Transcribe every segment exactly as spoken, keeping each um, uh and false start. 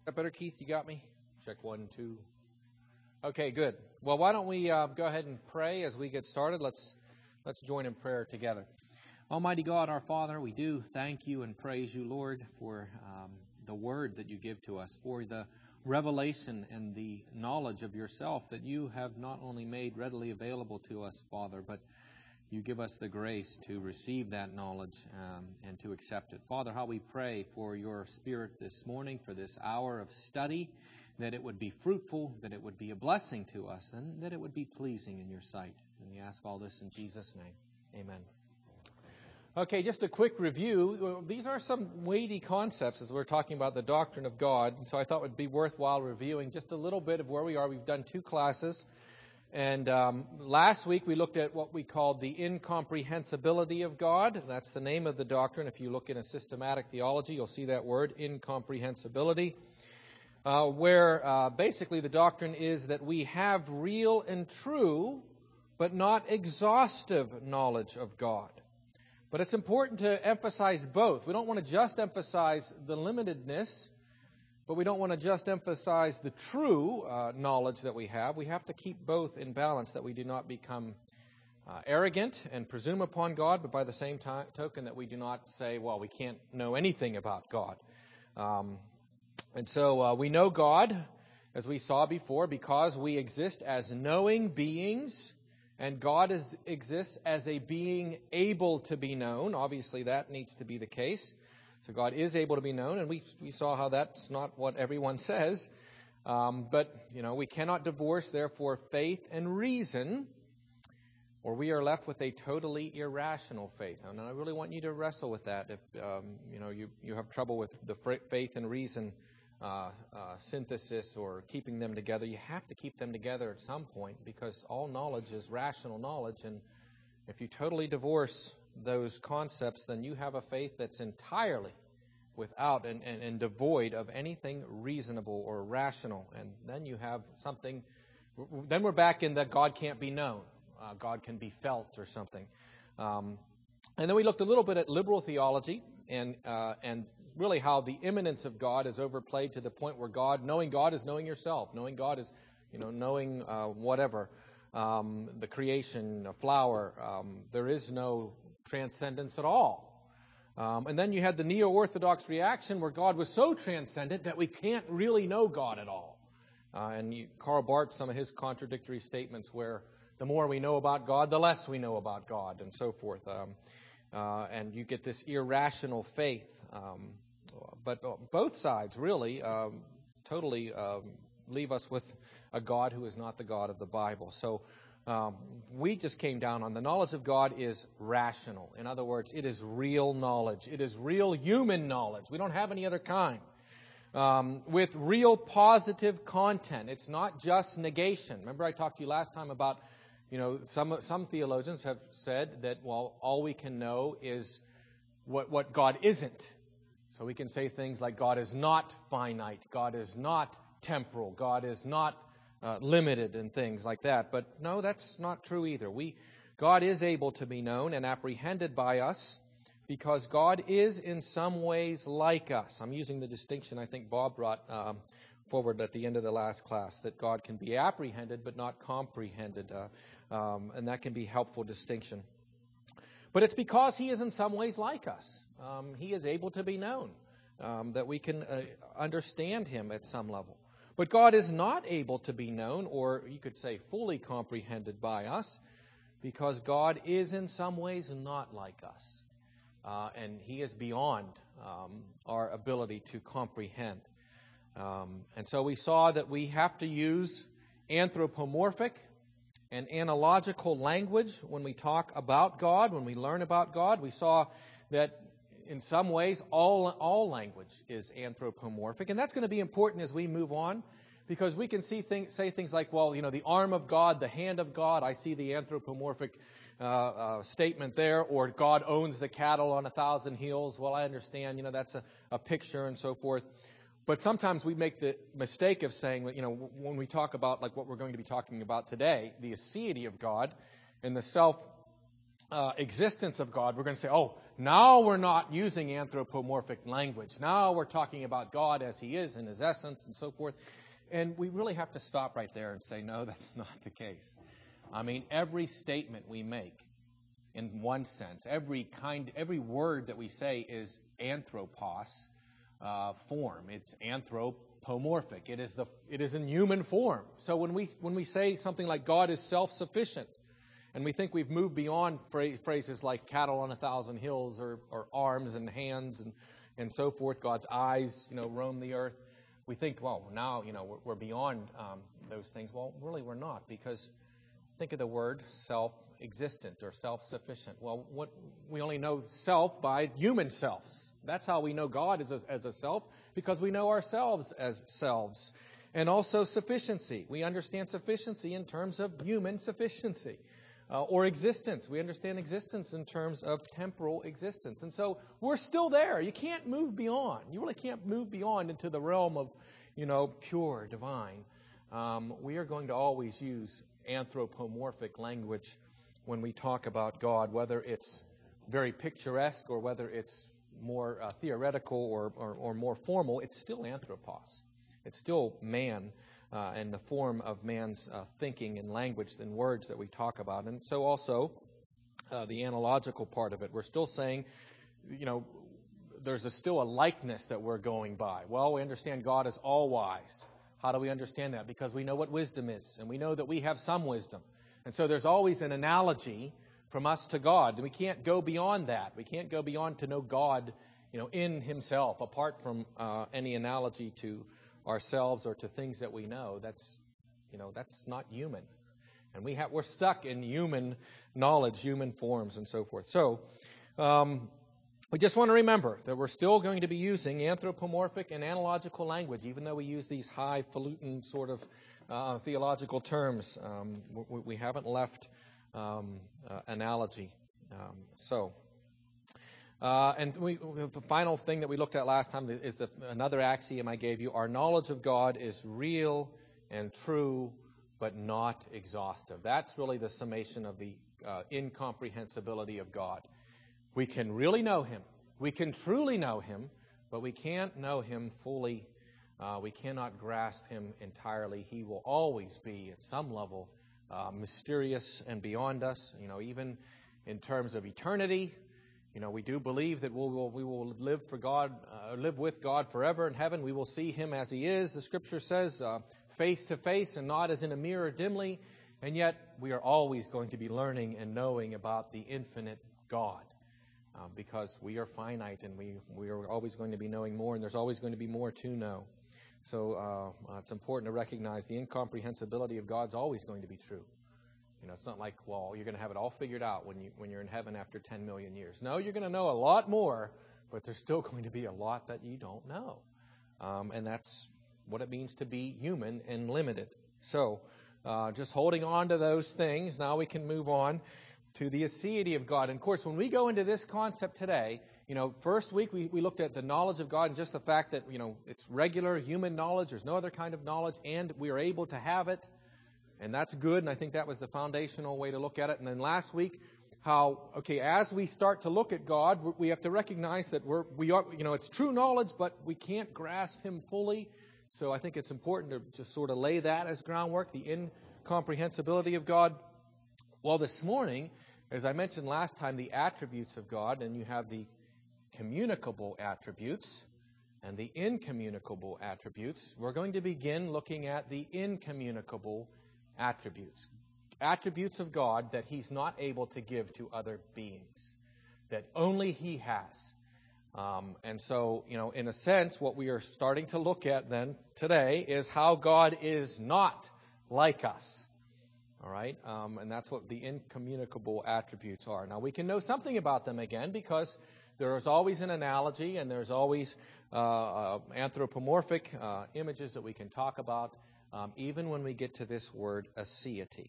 that better, Keith? You got me? Check one, two. Okay, good. Well, why don't we uh, go ahead and pray as we get started? Let's let's join in prayer together. Almighty God, our Father, we do thank you and praise you, Lord, for um, the word that you give to us, for the revelation and the knowledge of yourself that you have not only made readily available to us, Father, but you give us the grace to receive that knowledge um, and to accept it. Father, how we pray for your Spirit this morning, for this hour of study, that it would be fruitful, that it would be a blessing to us, and that it would be pleasing in your sight. And we ask all this in Jesus' name. Amen. Okay, just a quick review. These are some weighty concepts as we're talking about the doctrine of God, and so I thought it would be worthwhile reviewing just a little bit of where we are. We've done two classes. And um, last week we looked at what we called the incomprehensibility of God. That's the name of the doctrine. If you look in a systematic theology, you'll see that word, incomprehensibility, uh, where uh, basically the doctrine is that we have real and true, but not exhaustive knowledge of God. But it's important to emphasize both. We don't want to just emphasize the limitedness, but we don't want to just emphasize the true uh, knowledge that we have. We have to keep both in balance, that we do not become uh, arrogant and presume upon God, but by the same time, token that we do not say, well, we can't know anything about God. Um, and so uh, we know God, as we saw before, because we exist as knowing beings, and God is, exists as a being able to be known. Obviously, that needs to be the case. So God is able to be known, and we we saw how that's not what everyone says. Um, but, you know, we cannot divorce, therefore, faith and reason, or we are left with a totally irrational faith. And I really want you to wrestle with that. If, um, you know, you, you have trouble with the faith and reason uh, uh, synthesis or keeping them together, you have to keep them together at some point, because all knowledge is rational knowledge, and if you totally divorce those concepts, then you have a faith that's entirely without and, and, and devoid of anything reasonable or rational. And then you have something, then we're back in that God can't be known. Uh, God can be felt or something. Um, and then we looked a little bit at liberal theology and uh, and really how the immanence of God is overplayed to the point where God, knowing God is knowing yourself. Knowing God is, you know, knowing uh, whatever. Um, the creation, a flower. Um, there is no transcendence at all. Um, and then you had the neo-orthodox reaction where God was so transcendent that we can't really know God at all. Uh, and you, Karl Barth, some of his contradictory statements where the more we know about God, the less we know about God, and so forth. Um, uh, and you get this irrational faith. Um, but both sides really um, totally um, leave us with a God who is not the God of the Bible. So um, we just came down on the knowledge of God is rational. In other words, it is real knowledge. It is real human knowledge. We don't have any other kind. Um, with real positive content. It's not just negation. Remember I talked to you last time about, you know, some some theologians have said that, well, all we can know is what, what God isn't. So we can say things like God is not finite, God is not temporal, God is not uh, limited, and things like that. But no, that's not true either. We, God is able to be known and apprehended by us because God is in some ways like us. I'm using the distinction I think Bob brought um, forward at the end of the last class, that God can be apprehended but not comprehended, uh, um, and that can be a helpful distinction. But it's because he is in some ways like us. Um, he is able to be known, um, that we can uh, understand him at some level. But God is not able to be known, or you could say fully comprehended by us, because God is in some ways not like us. Uh, and he is beyond um, our ability to comprehend. Um, and so we saw that we have to use anthropomorphic and analogical language when we talk about God, when we learn about God. We saw that in some ways all, all language is anthropomorphic, and that's going to be important as we move on, because we can see things, say things like, well, you know, the arm of God, the hand of God. I see the anthropomorphic uh, uh, statement there, or God owns the cattle on a thousand hills. Well, I understand, you know, that's a, a picture and so forth. But sometimes we make the mistake of saying, you know, when we talk about like what we're going to be talking about today, the aseity of God and the self uh, existence of God, we're going to say, oh, now we're not using anthropomorphic language. Now we're talking about God as He is in His essence and so forth. And we really have to stop right there and say, no, that's not the case. I mean, every statement we make, in one sense, every kind, every word that we say is anthropos uh, form. It's anthropomorphic. It is the it is in human form. So when we when we say something like God is self-sufficient, and we think we've moved beyond phrases like cattle on a thousand hills or, or arms and hands and, and so forth, God's eyes, you know, roam the earth. We think, well, now, you know, we're, we're beyond um, those things. Well, really we're not, because think of the word self-existent or self-sufficient. Well, what we only know self by human selves. That's how we know God as a, as a self, because we know ourselves as selves. And also sufficiency. We understand sufficiency in terms of human sufficiency. Uh, or existence. We understand existence in terms of temporal existence. And so we're still there. You can't move beyond. You really can't move beyond into the realm of, you know, pure, divine. Um, we are going to always use anthropomorphic language when we talk about God, whether it's very picturesque or whether it's more uh, theoretical or, or, or more formal. It's still anthropos. It's still man. Uh, and the form of man's uh, thinking and language and words that we talk about. And so also uh, the analogical part of it. We're still saying, you know, there's a, still a likeness that we're going by. Well, we understand God is all-wise. How do we understand that? Because we know what wisdom is, and we know that we have some wisdom. And so there's always an analogy from us to God. We can't go beyond that. We can't go beyond to know God, you know, in Himself, apart from uh, any analogy to ourselves or to things that we know. That's, you know, that's not human. And we have, we're stuck in human knowledge, human forms, and so forth. So, um, we just want to remember that we're still going to be using anthropomorphic and analogical language, even though we use these highfalutin sort of uh, theological terms. Um, we, we haven't left um, uh, analogy. Um, so, Uh, and we, the final thing that we looked at last time is the, another axiom I gave you. Our knowledge of God is real and true, but not exhaustive. That's really the summation of the uh, incomprehensibility of God. We can really know Him. We can truly know Him, but we can't know Him fully. Uh, we cannot grasp Him entirely. He will always be, at some level, uh, mysterious and beyond us. You know, even in terms of eternity. You know, we do believe that we will, we will live for God, uh, live with God forever in heaven. We will see Him as He is, the Scripture says, uh, face to face and not as in a mirror dimly. And yet, we are always going to be learning and knowing about the infinite God, uh, because we are finite and we, we are always going to be knowing more, and there's always going to be more to know. So uh, uh, it's important to recognize the incomprehensibility of God's always going to be true. You know, it's not like, well, you're going to have it all figured out when you when you're in heaven after ten million years. No, you're going to know a lot more, but there's still going to be a lot that you don't know. Um, and that's what it means to be human and limited. So, uh, just holding on to those things, now we can move on to the aseity of God. And of course, when we go into this concept today, you know, first week we, we looked at the knowledge of God and just the fact that, you know, it's regular human knowledge. There's no other kind of knowledge, and we are able to have it. And that's good, and I think that was the foundational way to look at it. And then last week, how, okay, as we start to look at God, we have to recognize that we're, we are, you know, it's true knowledge, but we can't grasp Him fully. So I think it's important to just sort of lay that as groundwork, the incomprehensibility of God. Well, this morning, as I mentioned last time, the attributes of God, and you have the communicable attributes and the incommunicable attributes. We're going to begin looking at the incommunicable attributes. Attributes of God that He's not able to give to other beings, that only He has. Um, and so, you know, in a sense, what we are starting to look at then today is how God is not like us. All right? Um, and that's what the incommunicable attributes are. Now, we can know something about them again because there is always an analogy and there's always uh, uh, anthropomorphic uh, images that we can talk about, um, even when we get to this word aseity.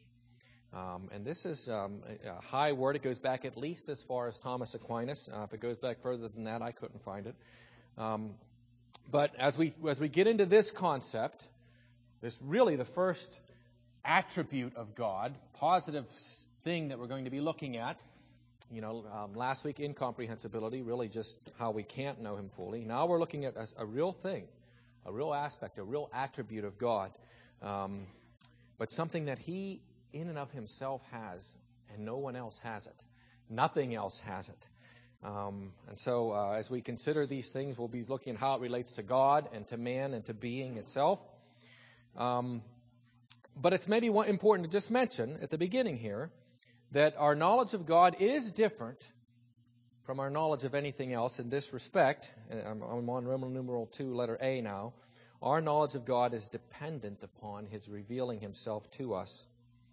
Um, and this is um, a high word. It goes back at least as far as Thomas Aquinas. Uh, if it goes back further than that, I couldn't find it. Um, but as we as we get into this concept, this really the first attribute of God, positive thing that we're going to be looking at, you know, um, last week, incomprehensibility, really just how we can't know him fully. Now we're looking at a, a real thing, a real aspect, a real attribute of God, um, but something that he in and of himself has, and no one else has it. Nothing else has it. Um, and so uh, as we consider these things, we'll be looking at how it relates to God and to man and to being itself. Um, but it's maybe one, important to just mention at the beginning here that our knowledge of God is different from our knowledge of anything else in this respect. I'm, I'm on Roman numeral two, letter A now. Our knowledge of God is dependent upon his revealing himself to us.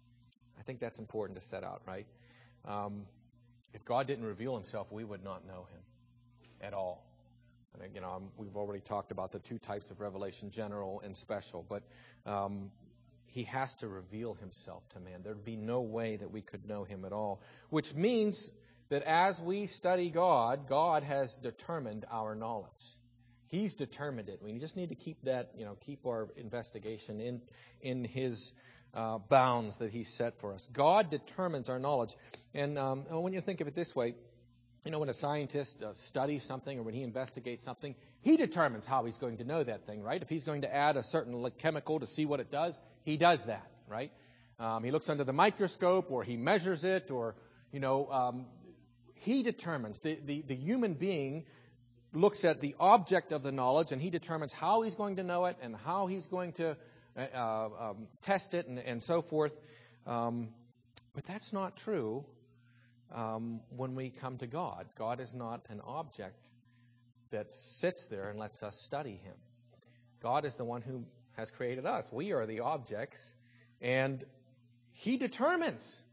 I think that's important to set out, right? Um, if God didn't reveal himself, we would not know him at all. I think, you know, I'm, we've already talked about the two types of revelation, general and special, but um, he has to reveal himself to man. There'd be no way that we could know him at all, which means that as we study God, God has determined our knowledge. He's determined it. We just need to keep that, you know, keep our investigation in in his uh, bounds that he set for us. God determines our knowledge. And um, when you think of it this way, you know, when a scientist uh, studies something or when he investigates something, he determines how he's going to know that thing, right? If he's going to add a certain like, chemical to see what it does, he does that, right? Um, he looks under the microscope or he measures it or, you know, um, he determines. The, the, the human being looks at the object of the knowledge and he determines how he's going to know it and how he's going to uh, um, test it and, and so forth. Um, but that's not true um, when we come to God. God is not an object that sits there and lets us study him. God is the one who has created us. We are the objects, and he determines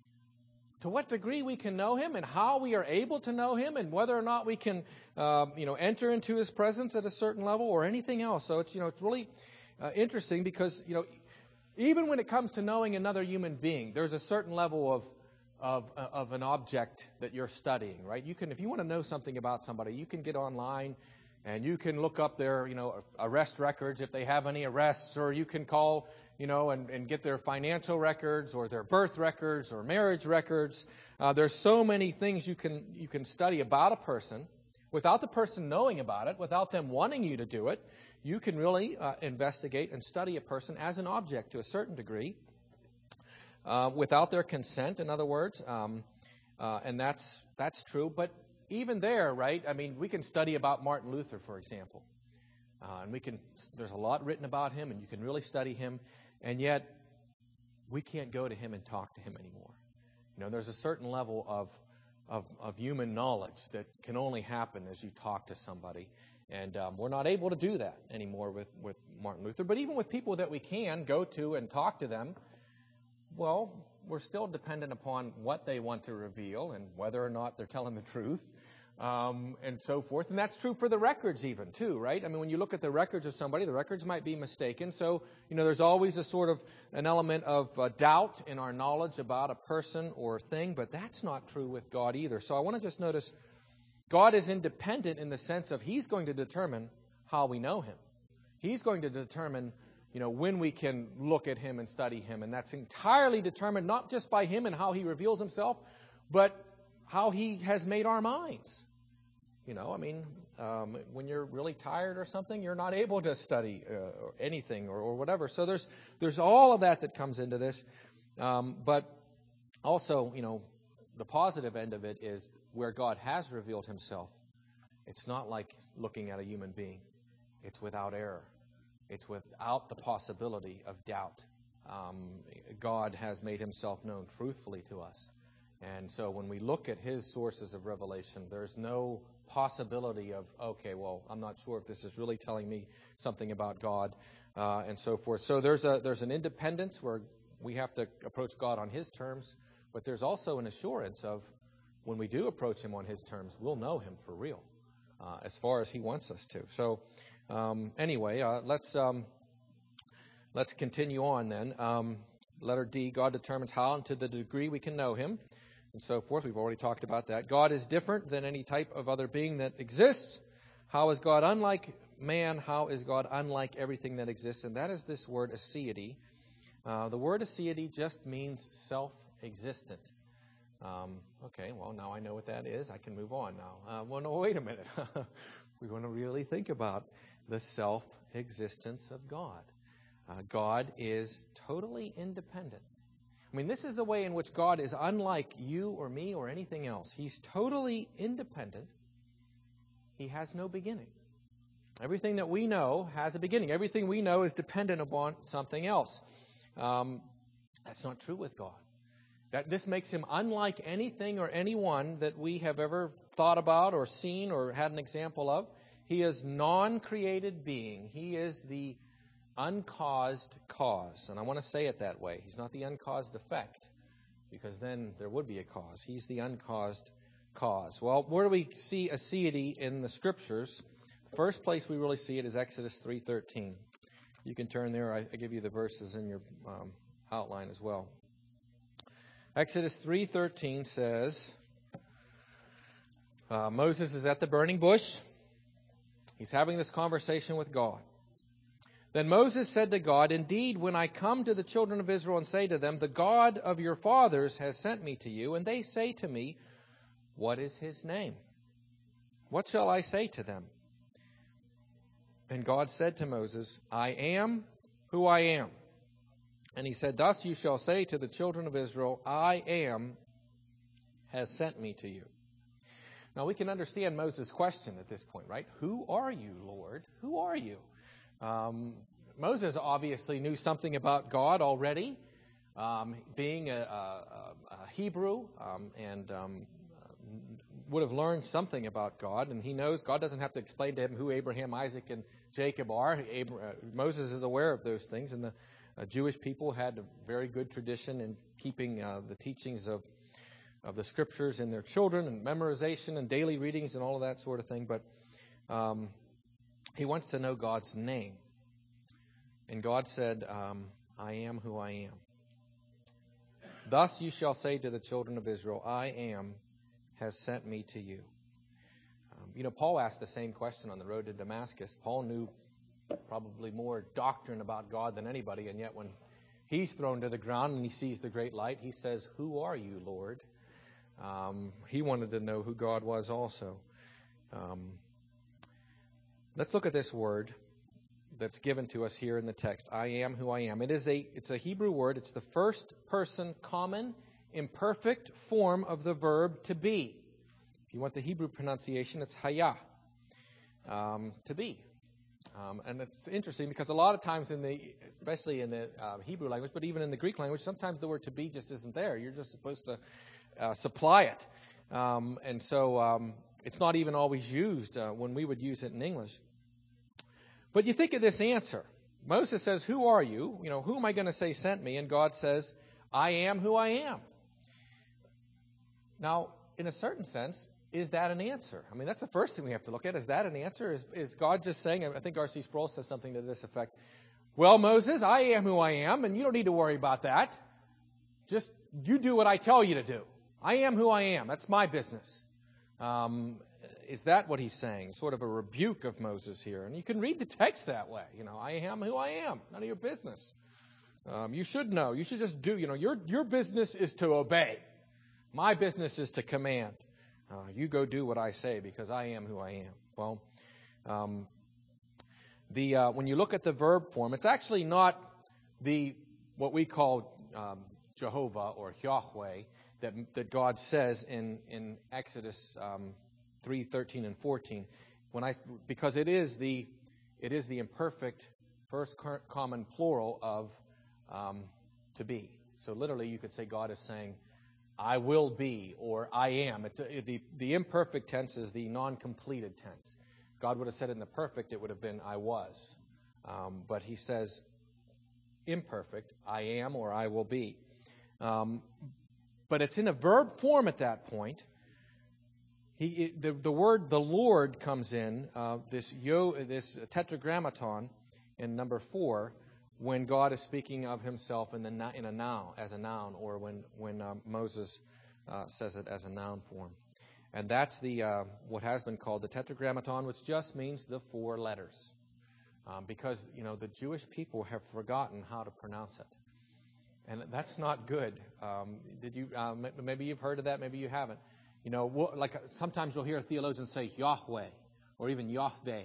to what degree we can know him and how we are able to know him and whether or not we can uh, you know, enter into his presence at a certain level or anything else. So it's, you know, it's really uh, interesting because, you know, even when it comes to knowing another human being, there's a certain level of of of an object that you're studying, right? You can, if you want to know something about somebody, you can get online and you can look up their, you know, arrest records if they have any arrests, or you can call, you know, and, and get their financial records or their birth records or marriage records. Uh, there's so many things you can you can study about a person without the person knowing about it, without them wanting you to do it. You can really uh, investigate and study a person as an object to a certain degree, uh, without their consent, in other words. Um, uh, and that's that's true. But even there, right, I mean, we can study about Martin Luther, for example. Uh, and we can, there's a lot written about him, and you can really study him. And yet, we can't go to him and talk to him anymore. You know, there's a certain level of of, of human knowledge that can only happen as you talk to somebody. And um, we're not able to do that anymore with, with Martin Luther. But even with people that we can go to and talk to them, well, we're still dependent upon what they want to reveal and whether or not they're telling the truth, um, and so forth. And that's true for the records even, too, right? I mean, when you look at the records of somebody, the records might be mistaken. So, you know, there's always a sort of an element of uh, doubt in our knowledge about a person or thing, but that's not true with God either. So I want to just notice God is independent in the sense of he's going to determine how we know him. He's going to determine, you know, when we can look at him and study him. And that's entirely determined not just by him and how he reveals himself, but how he has made our minds. You know, I mean, um, when you're really tired or something, you're not able to study uh, or anything or, or whatever. So there's there's all of that that comes into this. Um, but also, you know, the positive end of it is where God has revealed himself. It's not like looking at a human being. It's without error. It's without the possibility of doubt. Um, God has made himself known truthfully to us. And so when we look at his sources of revelation, there's no possibility of, okay, well, I'm not sure if this is really telling me something about God, uh, and so forth. So there's a there's an independence where we have to approach God on his terms, but there's also an assurance of when we do approach him on his terms, we'll know him for real, uh, as far as he wants us to. So um, anyway, uh, let's um, let's continue on then. Um, letter D, God determines how and to the degree we can know him, and so forth. We've already talked about that. God is different than any type of other being that exists. How is God unlike man? How is God unlike everything that exists? And that is this word aseity. Uh, the word aseity just means self-existent. Um, okay, well, now I know what that is. I can move on now. Uh, well, no, wait a minute. We want to really think about the self-existence of God. Uh, God is totally independent. I mean, this is the way in which God is unlike you or me or anything else. He's totally independent. He has no beginning. Everything that we know has a beginning. Everything we know is dependent upon something else. Um, that's not true with God. That this makes him unlike anything or anyone that we have ever thought about or seen or had an example of. He is non-created being. He is the uncaused cause. And I want to say it that way. He's not the uncaused effect, because then there would be a cause. He's the uncaused cause. Well, where do we see aseity in the Scriptures? The first place we really see it is Exodus three thirteen. You can turn there. I, I give you the verses in your um, outline as well. Exodus three thirteen says, uh, Moses is at the burning bush. He's having this conversation with God. Then Moses said to God, "Indeed, when I come to the children of Israel and say to them, 'The God of your fathers has sent me to you,' and they say to me, 'What is his name?' What shall I say to them?" And God said to Moses, "I am who I am." And he said, "Thus you shall say to the children of Israel, 'I am has sent me to you.'" Now we can understand Moses' question at this point, right? Who are you, Lord? Who are you? Um, Moses obviously knew something about God already, um, being a, a, a Hebrew, um, and um, would have learned something about God. And he knows God doesn't have to explain to him who Abraham, Isaac, and Jacob are. Abra- uh, Moses is aware of those things, and the uh, Jewish people had a very good tradition in keeping uh, the teachings of of the Scriptures in their children, and memorization and daily readings and all of that sort of thing. But um, he wants to know God's name. And God said, um, "I am who I am. Thus you shall say to the children of Israel, 'I am has sent me to you.'" Um, you know, Paul asked the same question on the road to Damascus. Paul knew probably more doctrine about God than anybody, and yet when he's thrown to the ground and he sees the great light, he says, "Who are you, Lord?" Um, he wanted to know who God was also. Um, let's look at this word that's given to us here in the text. I am who I am. It is a, it's a Hebrew word. It's the first person common imperfect form of the verb to be. If you want the Hebrew pronunciation, it's haya, um, to be. Um, and it's interesting because a lot of times in the, especially in the uh, Hebrew language, but even in the Greek language, sometimes the word to be just isn't there. You're just supposed to uh, supply it. Um, and so um, it's not even always used uh, when we would use it in English. But you think of this answer. Moses says, "Who are you? You know, who am I going to say sent me?" And God says, "I am who I am." Now, in a certain sense, is that an answer? I mean, that's the first thing we have to look at. Is that an answer? Is, is God just saying, I think R C Sproul says something to this effect, "Well, Moses, I am who I am, and you don't need to worry about that. Just, you do what I tell you to do. I am who I am. That's my business." Um, is that what he's saying? Sort of a rebuke of Moses here. And you can read the text that way. You know, I am who I am. None of your business. Um, you should know. You should just do, you know, your, your business is to obey. My business is to command. Uh, you go do what I say because I am who I am. Well, um, the uh, when you look at the verb form, it's actually not the what we call um, Jehovah or Yahweh that that God says in in Exodus um, three thirteen and fourteen. When I because it is the it is the imperfect first common plural of um, to be. So literally, you could say God is saying, "I will be," or "I am." It's a, the, the imperfect tense is the non-completed tense. God would have said in the perfect, it would have been "I was." Um, but he says imperfect, "I am," or "I will be." Um, but it's in a verb form at that point. He, it, the, the word "the Lord" comes in, uh, this, yo, this tetragrammaton in number four, when God is speaking of himself in, the, in a noun, as a noun, or when, when um, Moses uh, says it as a noun form. And that's the uh, what has been called the tetragrammaton, which just means the four letters. Um, because, you know, the Jewish people have forgotten how to pronounce it. And that's not good. Um, did you? Um, maybe you've heard of that. Maybe you haven't. You know, like sometimes you'll hear theologians say Yahweh, or even Yahweh,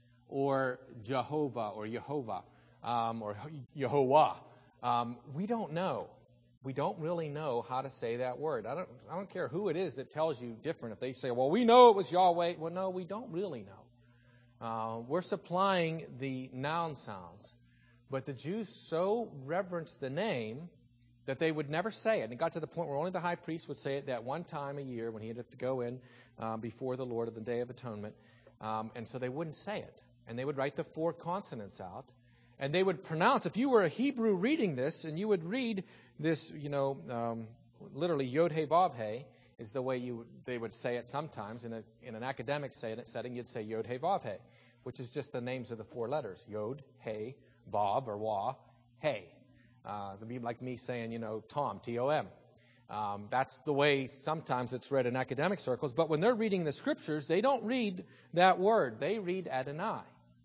or Jehovah, or Yehovah, um, or Yehovah. Um, we don't know. We don't really know how to say that word. I don't. I don't care who it is that tells you different. If they say, "Well, we know it was Yahweh," well, no, we don't really know. Uh, we're supplying the noun sounds, but the Jews so reverenced the name that they would never say it. And it got to the point where only the high priest would say it that one time a year when he had to go in um, before the Lord of the Day of Atonement. Um, and so they wouldn't say it. And they would write the four consonants out. And they would pronounce, if you were a Hebrew reading this, and you would read this, you know, um, literally Yod-He-Vav-He is the way you they would say it sometimes. In, a, in an academic setting, you'd say Yod-He-Vav-He, which is just the names of the four letters. Yod, He, Vav, or Wah, He. Uh, it'd be like me saying, you know, Tom, T O M. Um, that's the way sometimes it's read in academic circles. But when they're reading the scriptures, they don't read that word. They read Adonai,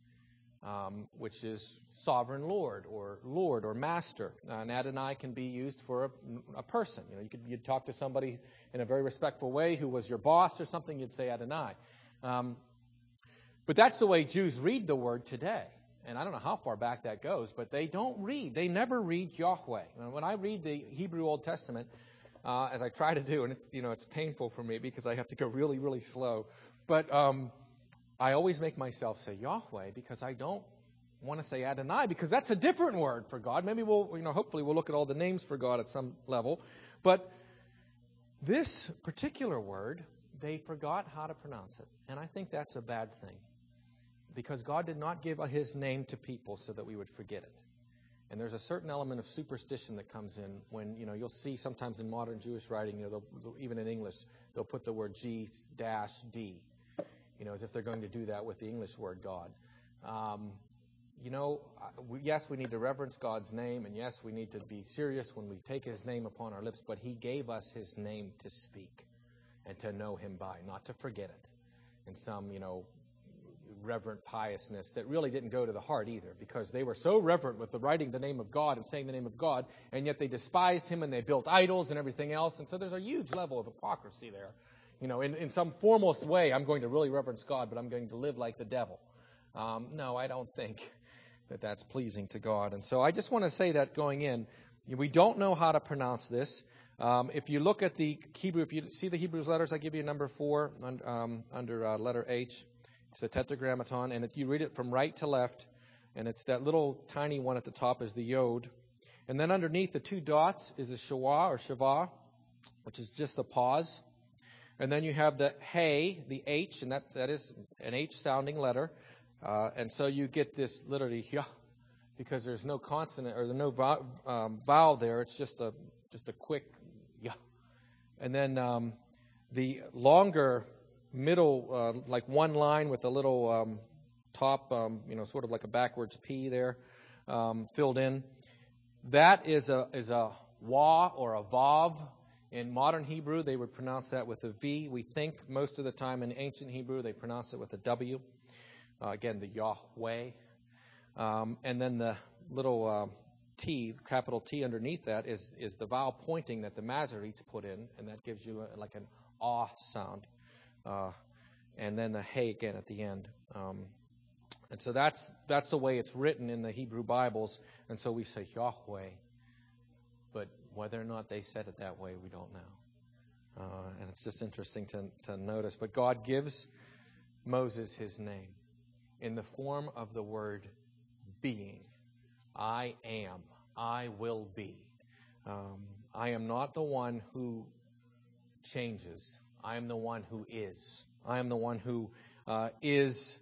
um, which is sovereign Lord or Lord or Master. Uh, and Adonai can be used for a, a person. You know, you could you'd talk to somebody in a very respectful way who was your boss or something. You'd say Adonai. Um, but that's the way Jews read the word today. And I don't know how far back that goes, but they don't read. They never read Yahweh. When I read the Hebrew Old Testament, uh, as I try to do, and it's, you know, it's painful for me because I have to go really, really slow. But um, I always make myself say Yahweh because I don't want to say Adonai because that's a different word for God. Maybe we'll, you know, hopefully we'll look at all the names for God at some level. But this particular word, they forgot how to pronounce it. And I think that's a bad thing. Because God did not give His name to people so that we would forget it. And there's a certain element of superstition that comes in when, you know, you'll see sometimes in modern Jewish writing, you know, they'll, even in English, they'll put the word G dash D, you know, as if they're going to do that with the English word God. Um, you know, we, yes, we need to reverence God's name, and yes, we need to be serious when we take His name upon our lips, but He gave us His name to speak and to know Him by, not to forget it. And some, you know, reverent piousness that really didn't go to the heart either, because they were so reverent with the writing the name of God and saying the name of God, and yet they despised Him and they built idols and everything else. And so there's a huge level of hypocrisy there. You know, in, in some formal way, I'm going to really reverence God, but I'm going to live like the devil. Um, no, I don't think that that's pleasing to God. And so I just want to say that going in, we don't know how to pronounce this. Um, if you look at the Hebrew, if you see the Hebrew letters, I give you number four um, under uh, letter H. It's a tetragrammaton, and if you read it from right to left, and it's that little tiny one at the top is the yod. And then underneath the two dots is the shawah or shavah, which is just a pause. And then you have the hey, the H, and that, that is an H-sounding letter. Uh, and so you get this literally yah, because there's no consonant or there's no vowel, um, vowel there. It's just a just a quick yah. And then um, the longer middle, uh, like one line with a little um, top, um, you know, sort of like a backwards P there, um, filled in. That is a is a wah or a vav. In modern Hebrew, they would pronounce that with a V. We think most of the time in ancient Hebrew, they pronounce it with a W. Uh, again, the Yahweh. Um, and then the little uh, T, capital T underneath that is is the vowel pointing that the Masoretes put in, and that gives you a, like an ah sound. Uh, and then the hey again at the end. Um, and so that's that's the way it's written in the Hebrew Bibles. And so we say Yahweh. But whether or not they said it that way, we don't know. Uh, and it's just interesting to, to notice. But God gives Moses his name in the form of the word being. I am. I will be. Um, I am not the one who changes. I am the one who is. I am the one who uh, is,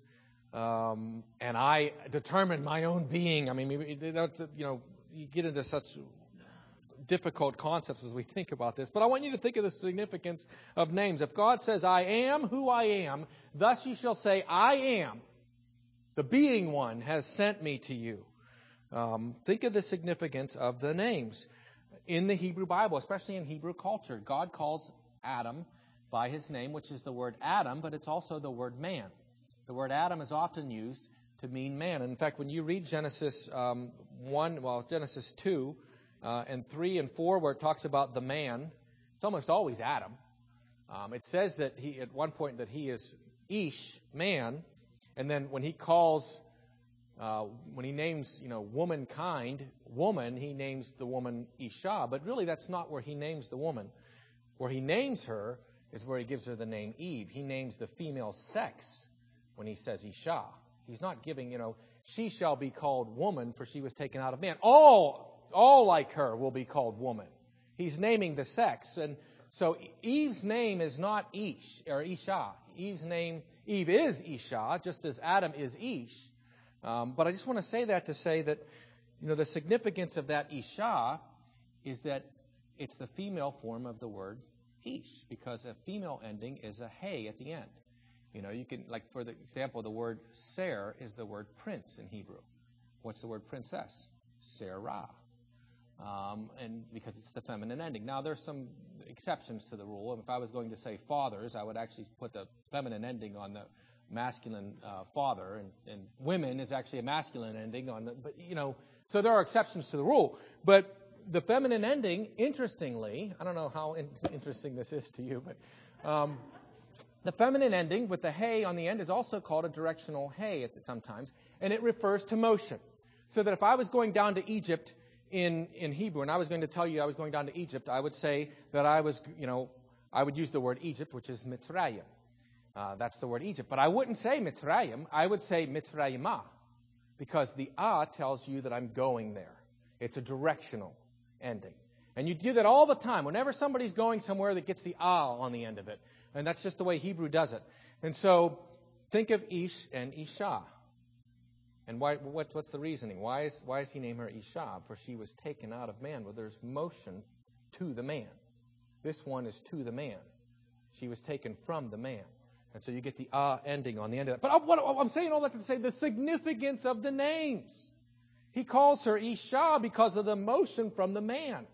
um, and I determine my own being. I mean, you know, you get into such difficult concepts as we think about this, but I want you to think of the significance of names. If God says, I am who I am, thus you shall say, I am. The being one has sent me to you. Um, think of the significance of the names. In the Hebrew Bible, especially in Hebrew culture, God calls Adam by his name, which is the word Adam, but it's also the word man. The word Adam is often used to mean man. And in fact, when you read Genesis um, one, well, Genesis two, Uh, and three and four, where it talks about the man, it's almost always Adam. Um, it says that he, at one point, that he is Ish, man, and then when he calls, uh, when he names, you know, womankind, woman, he names the woman Isha. But really, that's not where he names the woman. Where he names her is where he gives her the name Eve. He names the female sex when he says Isha. He's not giving, you know, she shall be called woman, for she was taken out of man. All, all like her will be called woman. He's naming the sex. And so Eve's name is not Ish, or Isha. Eve's name, Eve is Isha, just as Adam is Ish. Um, but I just want to say that to say that, you know, the significance of that Isha is that it's the female form of the word Ish, because a female ending is a hey at the end. You know, you can, like, for the example, the word ser is the word prince in Hebrew. What's the word princess? Sarah. Um, and because it's the feminine ending. Now, there's some exceptions to the rule. If I was going to say fathers, I would actually put the feminine ending on the masculine uh, father, and, and women is actually a masculine ending on the, but, you know, so there are exceptions to the rule. But the feminine ending, interestingly, I don't know how in- interesting this is to you, but um, the feminine ending with the hey on the end is also called a directional hey at the, sometimes, and it refers to motion. So that if I was going down to Egypt in, in Hebrew, and I was going to tell you I was going down to Egypt, I would say that I was, you know, I would use the word Egypt, which is Mitzrayim. Uh, that's the word Egypt. But I wouldn't say Mitzrayim. I would say Mitzrayimah, because the ah tells you that I'm going there. It's a directional ending. And you do that all the time. Whenever somebody's going somewhere, that gets the ah on the end of it. And that's just the way Hebrew does it. And so think of Ish and Isha. And why, what, what's the reasoning? Why is, why does he name her Isha? For she was taken out of man. Well, there's motion to the man. This one is to the man. She was taken from the man. And so you get the ah ending on the end of that. But I, what, I'm saying all that to say the significance of the names. He calls her Isha because of the motion from the man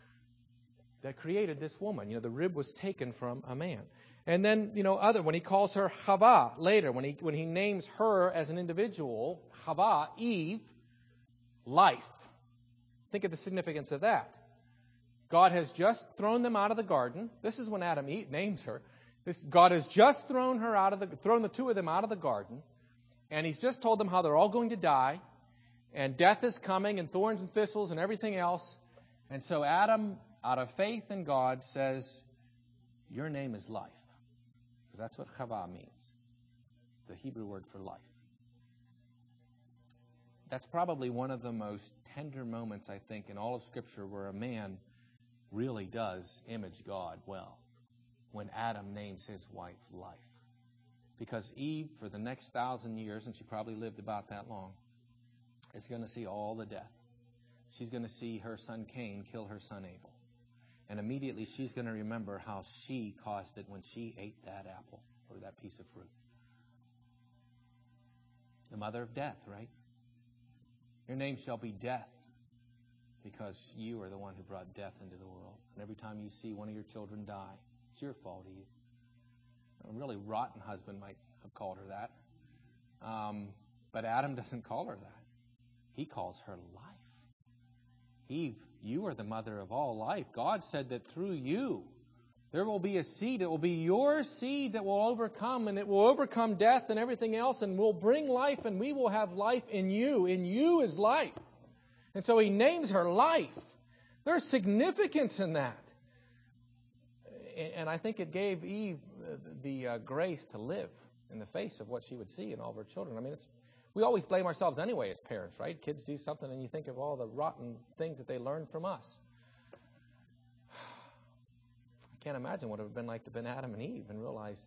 that created this woman. You know, the rib was taken from a man. And then, you know, other, when he calls her Chava later, when he, when he names her as an individual, Chava, Eve, life. Think of the significance of that. God has just thrown them out of the garden. This is when Adam Eve names her. This, God has just thrown her out of the, thrown the two of them out of the garden. And he's just told them how they're all going to die. And death is coming, and thorns and thistles and everything else. And so Adam, out of faith in God, says, your name is life. Because that's what Chava means. It's the Hebrew word for life. That's probably one of the most tender moments, I think, in all of Scripture where a man really does image God well. When Adam names his wife life. Because Eve, for the next thousand years, and she probably lived about that long, is going to see all the death. She's going to see her son Cain kill her son Abel. And immediately she's going to remember how she caused it when she ate that apple or that piece of fruit. The mother of death, right? Your name shall be Death, because you are the one who brought death into the world. And every time you see one of your children die, it's your fault, Eve. A really rotten husband might have called her that. Um, but Adam doesn't call her that. He calls her life. Eve, you are the mother of all life. God said that through you, there will be a seed. It will be your seed that will overcome, and it will overcome death and everything else, and will bring life, and we will have life in you. In you is life. And so he names her life. There's significance in that. And I think it gave Eve the uh, grace to live in the face of what she would see in all of her children. I mean, it's, we always blame ourselves anyway as parents, right? Kids do something and you think of all the rotten things that they learned from us. I can't imagine what it would have been like to have been Adam and Eve and realize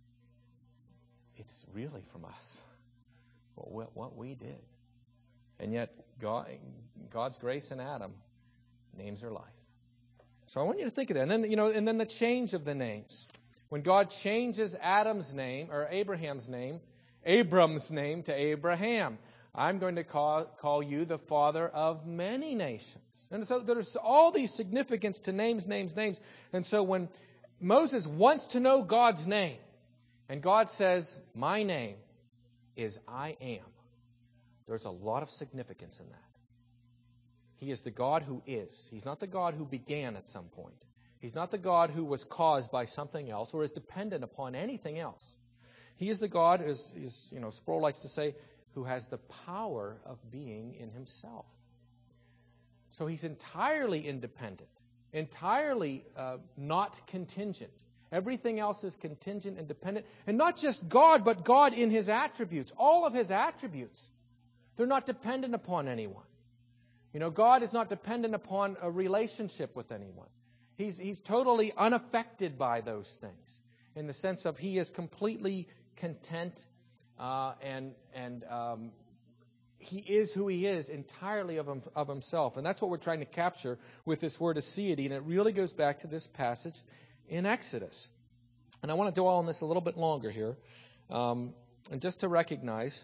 it's really from us, what, what we did. And yet God, God's grace in Adam names her life. So I want you to think of that. And then, you know, and then the change of the names. When God changes Adam's name, or Abraham's name, Abram's name to Abraham. I'm going to call, call you the father of many nations. And so there's all these significance to names, names, names. And so when Moses wants to know God's name, and God says, my name is I am, there's a lot of significance in that. He is the God who is. He's not the God who began at some point. He's not the God who was caused by something else or is dependent upon anything else. He is the God, as, as you know, Sproul likes to say, who has the power of being in himself. So he's entirely independent, entirely uh, not contingent. Everything else is contingent and dependent. And not just God, but God in his attributes. All of his attributes. They're not dependent upon anyone. You know, God is not dependent upon a relationship with anyone. He's, he's totally unaffected by those things in the sense of he is completely content uh, and, and um, he is who he is entirely of, him, of himself. And that's what we're trying to capture with this word aseity. And it really goes back to this passage in Exodus. And I want to dwell on this a little bit longer here. Um, and just to recognize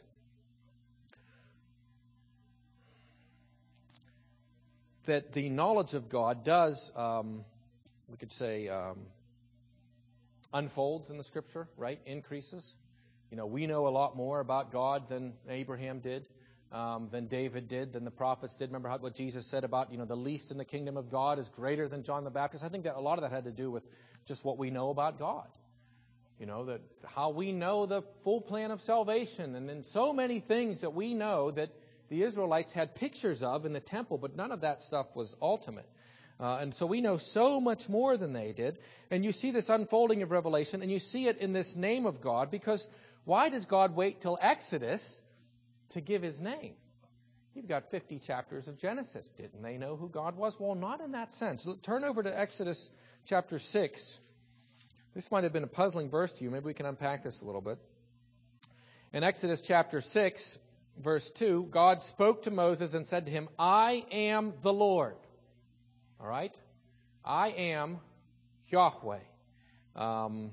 that the knowledge of God does, um, we could say, um, unfolds in the Scripture, right? Increases. You know, we know a lot more about God than Abraham did, um, than David did, than the prophets did. Remember how, what Jesus said about, you know, the least in the kingdom of God is greater than John the Baptist? I think that a lot of that had to do with just what we know about God. You know, that how we know the full plan of salvation, and then so many things that we know that the Israelites had pictures of in the temple, but none of that stuff was ultimate. Uh, and so we know so much more than they did. And you see this unfolding of revelation, and you see it in this name of God, because why does God wait till Exodus to give his name? You've got fifty chapters of Genesis. Didn't they know who God was? Well, not in that sense. Turn over to Exodus chapter six. This might have been a puzzling verse to you. Maybe we can unpack this a little bit. In Exodus chapter six, verse two, God spoke to Moses and said to him, I am the Lord. All right? I am Yahweh. Um,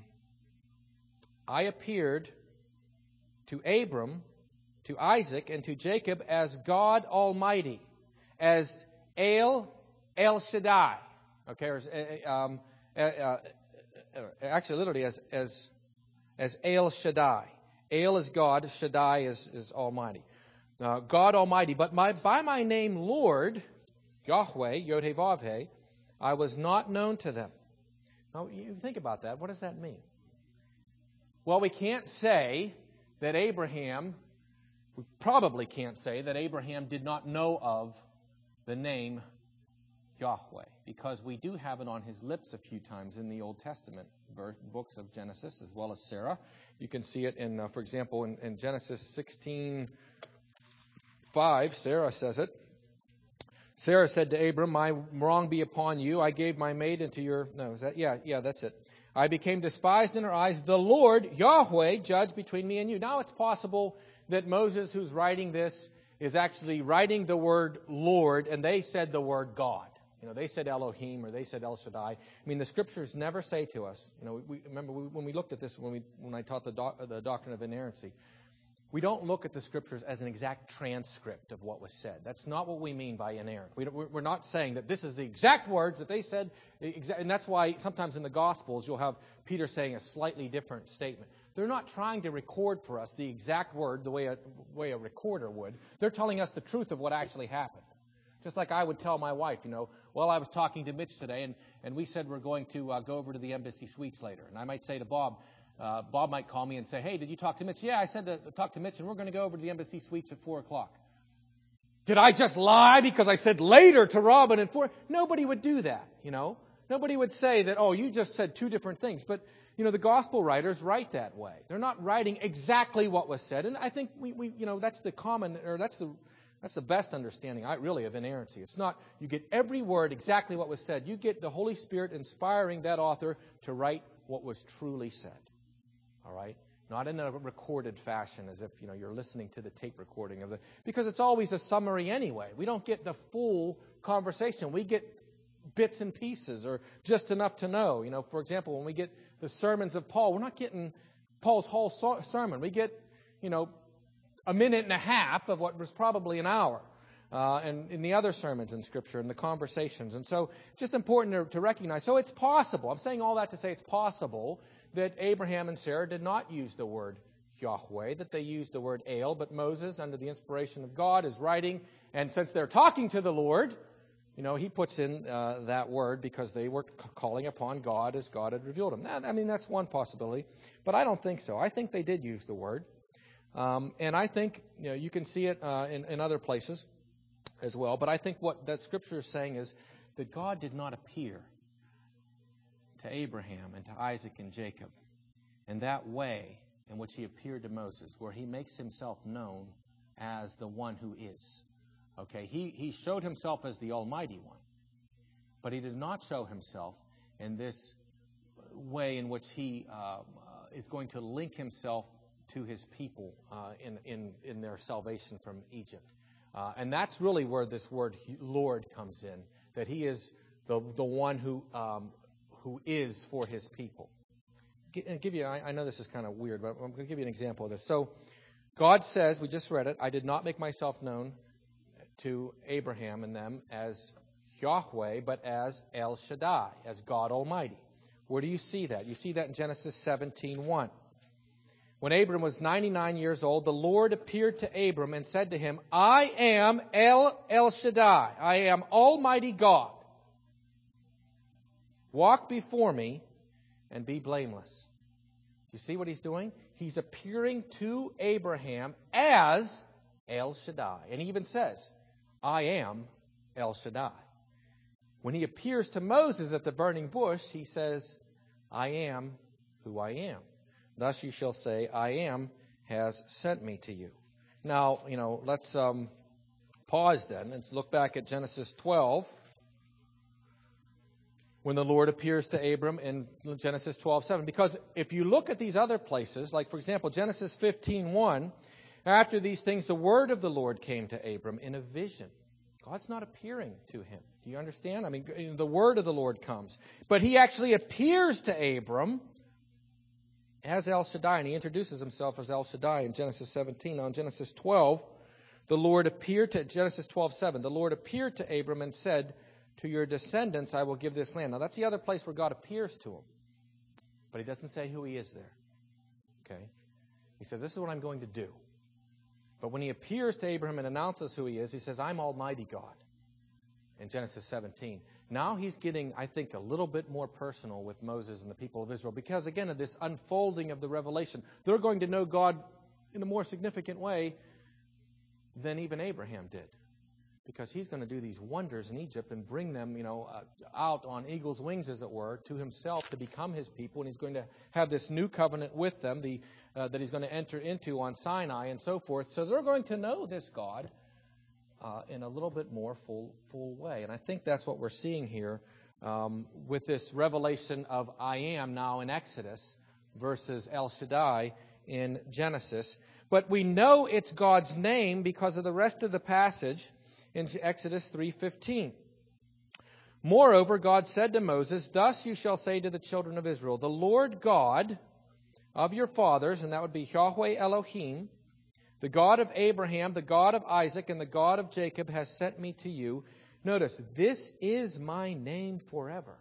I appeared to Abram, to Isaac, and to Jacob as God Almighty, as El, El Shaddai. Okay, or, um, uh, uh, actually, literally, as as as El Shaddai. El is God, Shaddai is, is Almighty. Uh, God Almighty. But my, by my name, Lord, Yahweh, Yod-Heh-Vav-Heh, I was not known to them. Now, you think about that. What does that mean? Well, we can't say that Abraham, we probably can't say that Abraham did not know of the name Yahweh, because we do have it on his lips a few times in the Old Testament books of Genesis, as well as Sarah. You can see it in, uh, for example, in, in Genesis sixteen five, Sarah says it. Sarah said to Abram, my wrong be upon you. I gave my maid into your... No, is that... Yeah, yeah, that's it. I became despised in her eyes. The Lord, Yahweh, judge between me and you. Now it's possible that Moses, who's writing this, is actually writing the word Lord, and they said the word God. You know, they said Elohim or they said El Shaddai. I mean, the Scriptures never say to us, you know, we remember we, when we looked at this, when we when I taught the, doc, the doctrine of inerrancy, we don't look at the Scriptures as an exact transcript of what was said. That's not what we mean by inerrant. We we're not saying that this is the exact words that they said, and that's why sometimes in the Gospels you'll have Peter saying a slightly different statement. They're not trying to record for us the exact word the way a, way a recorder would. They're telling us the truth of what actually happened. Just like I would tell my wife, you know, well, I was talking to Mitch today, and, and we said we're going to uh, go over to the Embassy Suites later. And I might say to Bob, uh, Bob might call me and say, hey, did you talk to Mitch? Yeah, I said to talk to Mitch, and we're going to go over to the Embassy Suites at four o'clock. Did I just lie because I said later to Robin at four? Nobody would do that, you know. Nobody would say that, oh, you just said two different things. But, you know, the gospel writers write that way. They're not writing exactly what was said. And I think we, we you know, that's the common, or that's the... That's the best understanding, really, of inerrancy. It's not you get every word exactly what was said. You get the Holy Spirit inspiring that author to write what was truly said. All right? Not in a recorded fashion, as if you know you're listening to the tape recording of the. Because it's always a summary anyway. We don't get the full conversation. We get bits and pieces, or just enough to know. You know, for example, when we get the sermons of Paul, we're not getting Paul's whole sermon. We get, you know, a minute and a half of what was probably an hour, uh, and in the other sermons in Scripture and the conversations. And so it's just important to, to recognize. So it's possible. I'm saying all that to say it's possible that Abraham and Sarah did not use the word Yahweh, that they used the word El, but Moses, under the inspiration of God, is writing. And since they're talking to the Lord, You know, he puts in uh, that word because they were c- calling upon God as God had revealed him. Now, I mean, that's one possibility, but I don't think so. I think they did use the word. Um, and I think, you know, you can see it uh, in, in other places as well. But I think what that scripture is saying is that God did not appear to Abraham and to Isaac and Jacob in that way in which he appeared to Moses, where he makes himself known as the one who is. Okay, he, he showed himself as the Almighty One, but he did not show himself in this way in which he uh, uh, is going to link himself to his people uh, in, in, in their salvation from Egypt. Uh, and that's really where this word Lord comes in, that he is the, the one who, um, who is for his people. G- give you, I, I know this is kind of weird, but I'm going to give you an example of this. So God says, we just read it, I did not make myself known to Abraham and them as Yahweh, but as El Shaddai, as God Almighty. Where do you see that? You see that in Genesis seventeen one. When Abram was ninety-nine years old, the Lord appeared to Abram and said to him, I am El El Shaddai. I am Almighty God. Walk before me and be blameless. You see what he's doing? He's appearing to Abraham as El Shaddai. And he even says, I am El Shaddai. When he appears to Moses at the burning bush, he says, I am who I am. Thus you shall say, I am has sent me to you. Now, you know, let's um, pause then and look back at Genesis twelve. When the Lord appears to Abram in Genesis twelve seven. Because if you look at these other places, like for example, Genesis fifteen one, after these things, the word of the Lord came to Abram in a vision. God's not appearing to him. Do you understand? I mean, the word of the Lord comes. But he actually appears to Abram as El Shaddai, and he introduces himself as El Shaddai in Genesis seventeen. Now in Genesis twelve, the Lord appeared to, Genesis twelve seven, the Lord appeared to Abram and said, to your descendants I will give this land. Now that's the other place where God appears to him. But he doesn't say who he is there. Okay? He says, this is what I'm going to do. But when he appears to Abraham and announces who he is, he says, I'm Almighty God. In Genesis seventeen. Now he's getting, I think, a little bit more personal with Moses and the people of Israel. Because again, of this unfolding of the revelation, they're going to know God in a more significant way than even Abraham did. Because he's going to do these wonders in Egypt and bring them, you know, uh, out on eagle's wings, as it were, to himself to become his people. And he's going to have this new covenant with them the, uh, that he's going to enter into on Sinai and so forth. So they're going to know this God uh, in a little bit more full, full way. And I think that's what we're seeing here um, with this revelation of I am now in Exodus versus El Shaddai in Genesis. But we know it's God's name because of the rest of the passage in Exodus three fifteen. Moreover, God said to Moses, thus you shall say to the children of Israel, the Lord God of your fathers, and that would be Yahweh Elohim, the God of Abraham, the God of Isaac, and the God of Jacob has sent me to you. Notice, this is my name forever.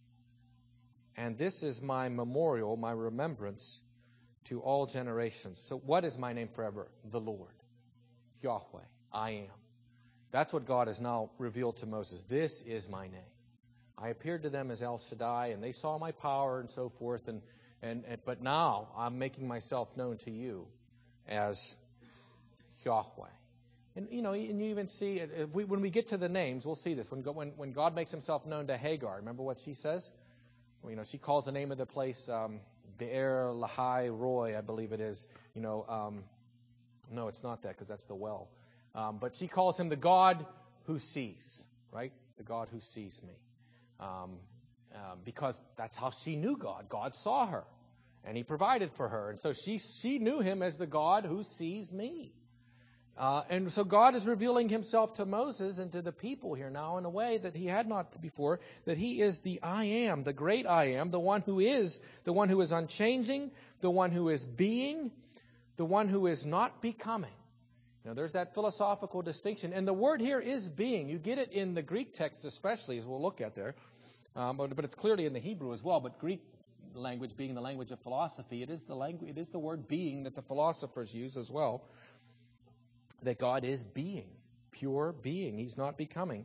And this is my memorial, my remembrance to all generations. So what is my name forever? The Lord. Yahweh. I am. That's what God has now revealed to Moses. This is my name. I appeared to them as El Shaddai, and they saw my power and so forth. And, and, and but now I'm making myself known to you as Yahweh. And you know, and you even see if we, when we get to the names, we'll see this. When, when when God makes Himself known to Hagar, remember what she says? Well, you know, she calls the name of the place um, Be'er Lahai Roy, I believe it is. You know, um, no, it's not that because that's the well. Um, but she calls him the God who sees, right? The God who sees me. Um, um, because that's how she knew God. God saw her, and He provided for her. And so she she knew Him as the God who sees me. Uh, and so God is revealing Himself to Moses and to the people here now in a way that He had not before, that He is the I am, the great I am, the one who is, the one who is unchanging, the one who is being, the one who is not becoming. Now, there's that philosophical distinction. And the word here is being. You get it in the Greek text especially, as we'll look at there. Um, but, but it's clearly in the Hebrew as well. But Greek language being the language of philosophy, it is the language, it is the word being that the philosophers use as well. That God is being, pure being. He's not becoming.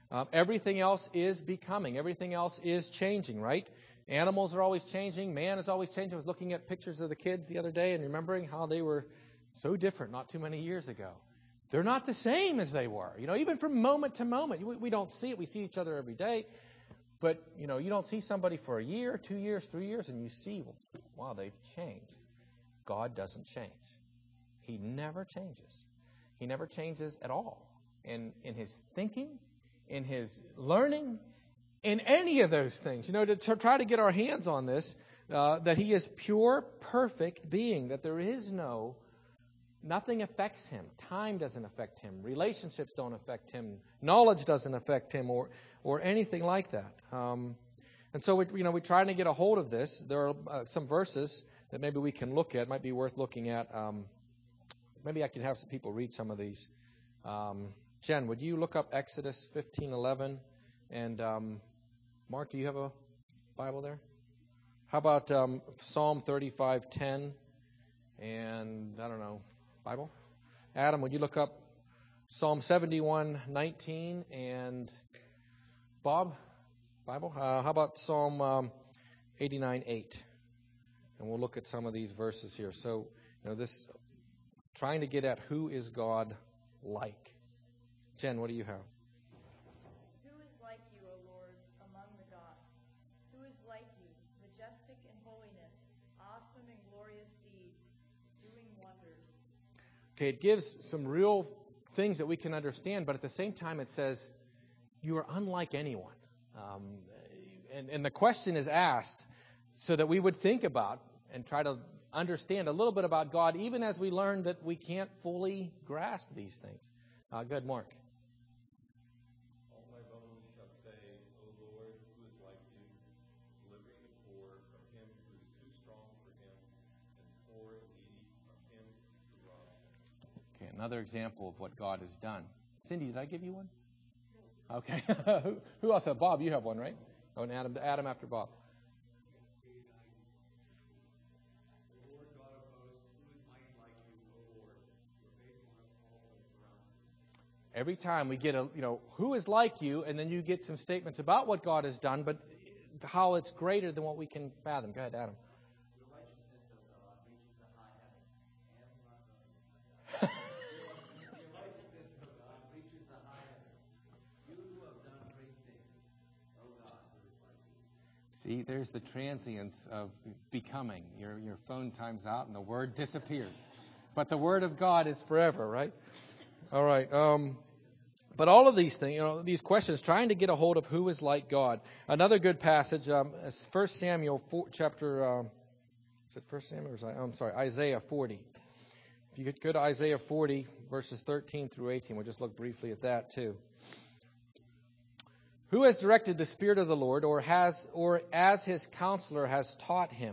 Um, everything else is becoming. Everything else is changing, right? Animals are always changing. Man is always changing. I was looking at pictures of the kids the other day and remembering how they were so different not too many years ago. They're not the same as they were. You know, even from moment to moment. We, we don't see it. We see each other every day. But, you know, you don't see somebody for a year, two years, three years, and you see, wow, they've changed. God doesn't change. He never changes. He never changes at all. In, in his thinking, in his learning, in any of those things. You know, to, to try to get our hands on this, uh, that he is pure, perfect being, that there is no, nothing affects him. Time doesn't affect him. Relationships don't affect him. Knowledge doesn't affect him or, or anything like that. Um, and so, we, you know, we're trying to get a hold of this. There are uh, some verses that maybe we can look at, might be worth looking at. Um, maybe I can have some people read some of these. Um, Jen, would you look up Exodus fifteen eleven? And um, Mark, do you have a Bible there? How about um, Psalm thirty-five ten? And I don't know, Bible? Adam, would you look up Psalm seventy-one nineteen? And Bob, Bible? Uh, how about Psalm um, eighty-nine eight? And we'll look at some of these verses here. So, you know, this trying to get at who is God like. Jen, what do you have? Who is like you, O Lord, among the gods? Who is like you, majestic in holiness, awesome in glorious deeds, doing wonders? Okay, it gives some real things that we can understand, but at the same time it says, you are unlike anyone. Um, and, and the question is asked so that we would think about and try to understand a little bit about God, even as we learn that we can't fully grasp these things. Uh, good, Mark. All my bones shall say, O Lord, who is like you, delivering the poor from him who is too strong for him, and poor and needy from him who robs him. Okay, another example of what God has done. Cindy, did I give you one? Okay. who, who else? Bob, you have one, right? Oh, and Adam, Adam after Bob. Every time we get a, you know, who is like you, and then you get some statements about what God has done, but how it's greater than what we can fathom. Go ahead, Adam. The righteousness of God reaches the high heavens and the righteousness of God reaches the high heavens. You who have done great things, O God, who is like you. See, there's the transience of becoming. Your your phone times out and the word disappears. But the word of God is forever, right? All right. Um, but all of these things, you know, these questions, trying to get a hold of who is like God. Another good passage um, is First Samuel four, chapter. Um, is it First Samuel? Or is I, I'm sorry, Isaiah forty. If you could go to Isaiah forty, verses thirteen through eighteen, we'll just look briefly at that too. Who has directed the Spirit of the Lord, or has, or as His counselor has taught him?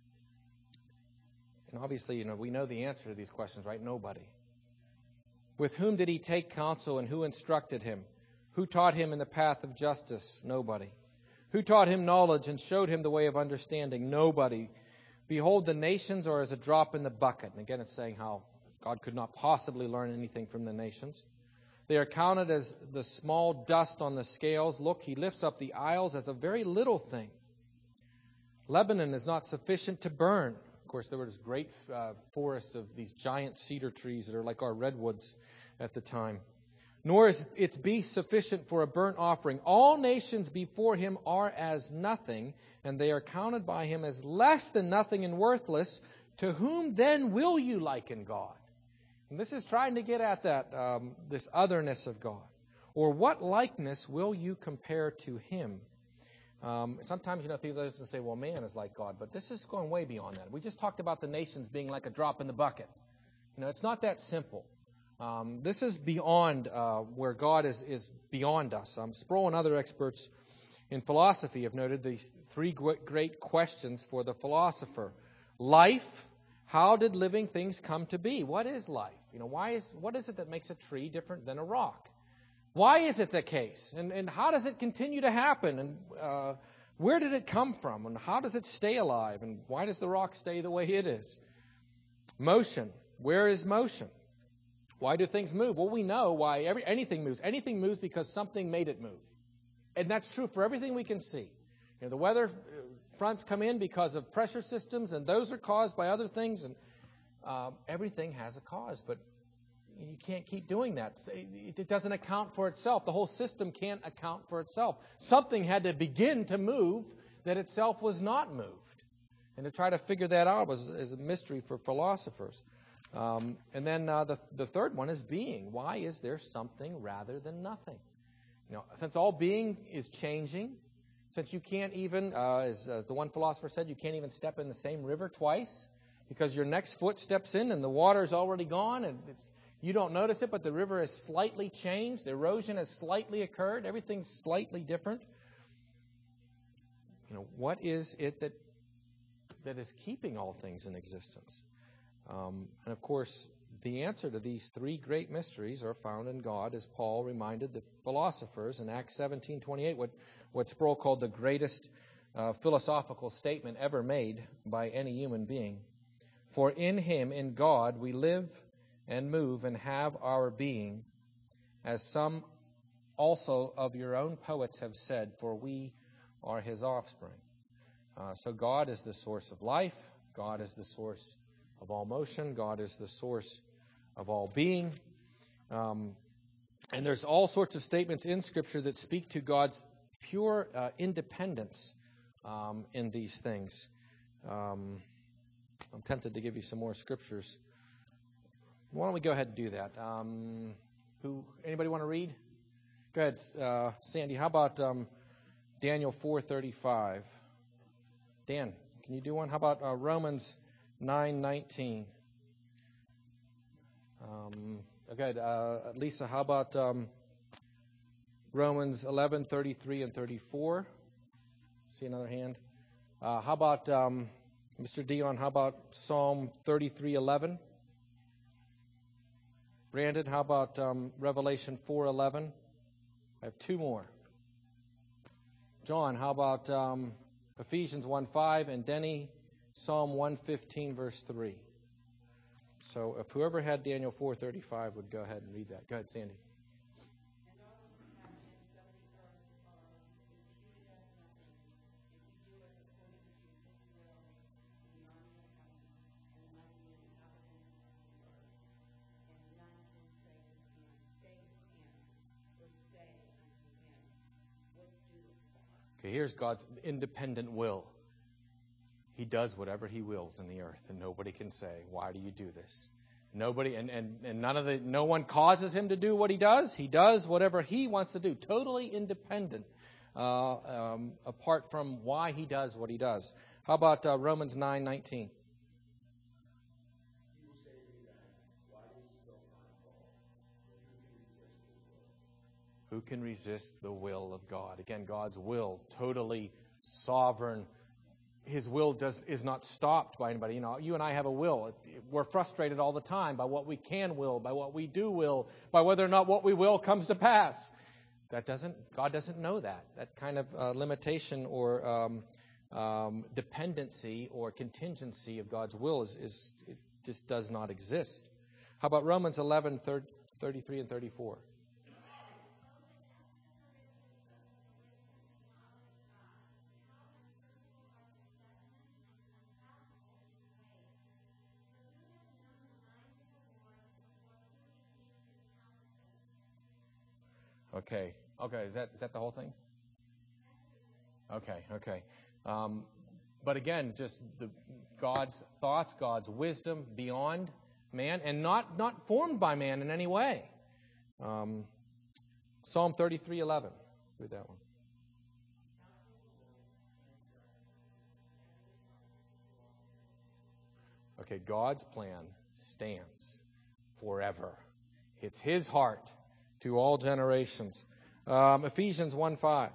And obviously, you know, we know the answer to these questions, right? Nobody. With whom did he take counsel, and who instructed him? Who taught him in the path of justice? Nobody. Who taught him knowledge and showed him the way of understanding? Nobody. Behold, the nations are as a drop in the bucket. And again, it's saying how God could not possibly learn anything from the nations. They are counted as the small dust on the scales. Look, he lifts up the isles as a very little thing. Lebanon is not sufficient to burn. Of course, there was great uh, forests of these giant cedar trees that are like our redwoods at the time. Nor is its beast sufficient for a burnt offering. All nations before him are as nothing, and they are counted by him as less than nothing and worthless. To whom then will you liken God? And this is trying to get at that, um, this otherness of God. Or what likeness will you compare to him? Um, sometimes, you know, theologians say, well, man is like God, but this is going way beyond that. We just talked about the nations being like a drop in the bucket. You know, it's not that simple. Um, this is beyond uh, where God is, is beyond us. Um, Sproul and other experts in philosophy have noted these three great questions for the philosopher. Life, how did living things come to be? What is life? You know, why is what is it that makes a tree different than a rock? Why is it the case? And, and how does it continue to happen? And uh, where did it come from? And how does it stay alive? And why does the rock stay the way it is? Motion. Where is motion? Why do things move? Well, we know why every, anything moves. Anything moves because something made it move. And that's true for everything we can see. You know, the weather fronts come in because of pressure systems, and those are caused by other things. And uh, everything has a cause, but you can't keep doing that. It doesn't account for itself. The whole system can't account for itself. Something had to begin to move that itself was not moved. And to try to figure that out was is a mystery for philosophers. Um, and then uh, the, the third one is being. Why is there something rather than nothing? You know, since all being is changing, since you can't even, uh, as, as the one philosopher said, you can't even step in the same river twice because your next foot steps in and the water is already gone and it's, you don't notice it, but the river has slightly changed. The erosion has slightly occurred. Everything's slightly different. You know, what is it that that is keeping all things in existence? Um, and of course, the answer to these three great mysteries are found in God, as Paul reminded the philosophers in Acts seventeen twenty-eight, what, what Sproul called the greatest uh, philosophical statement ever made by any human being. For in him, in God, we live and move and have our being, as some also of your own poets have said, for we are his offspring. Uh, so God is the source of life. God is the source of all motion. God is the source of all being. Um, and there's all sorts of statements in Scripture that speak to God's pure uh, independence um, in these things. Um, I'm tempted to give you some more scriptures. Why don't we go ahead and do that? Um, who? Anybody want to read? Go ahead, uh, Sandy. How about um, Daniel four thirty-five? Dan, can you do one? How about uh, Romans nine nineteen? Um, okay, uh, Lisa, how about um, Romans eleven thirty-three and thirty-four? See another hand. Uh, how about um, Mister Dion? How about Psalm thirty-three eleven? Brandon, how about um, Revelation four eleven? I have two more. John, how about um, Ephesians one five, and Denny, Psalm one fifteen, verse three. So if whoever had Daniel four thirty-five would go ahead and read that. Go ahead, Sandy. Okay, here's God's independent will. He does whatever he wills in the earth, and nobody can say, why do you do this? Nobody, and, and, and none of the, no one causes him to do what he does. He does whatever he wants to do, totally independent, uh, um, apart from why he does what he does. How about uh, Romans nine nineteen? Who can resist the will of God? Again, God's will, totally sovereign. His will does is not stopped by anybody. You know, you and I have a will. We're frustrated all the time by what we can will, by what we do will, by whether or not what we will comes to pass. That doesn't. God doesn't know that. That kind of uh, limitation or um, um, dependency or contingency of God's will is, is it just does not exist. How about Romans eleven thirty-three and thirty-four? Okay. Okay. Is that is that the whole thing? Okay. Okay. Um, but again, just the, God's thoughts, God's wisdom beyond man, and not not formed by man in any way. Um, Psalm thirty-three eleven. Read that one. Okay. God's plan stands forever. It's His heart to all generations. Um, Ephesians one five.